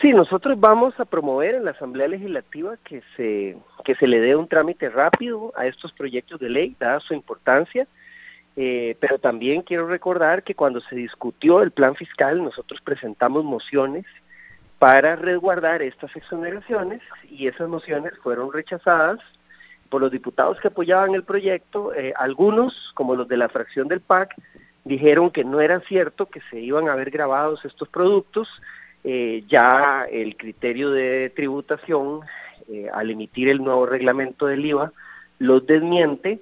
Sí, nosotros vamos a promover en la Asamblea Legislativa que se le dé un trámite rápido a estos proyectos de ley, dada su importancia, pero también quiero recordar que cuando se discutió el plan fiscal, nosotros presentamos mociones para resguardar estas exoneraciones y esas mociones fueron rechazadas por los diputados que apoyaban el proyecto. Algunos, como los de la fracción del PAC, dijeron que no era cierto que se iban a ver grabados estos productos. Ya el criterio de tributación, al emitir el nuevo reglamento del IVA, los desmiente,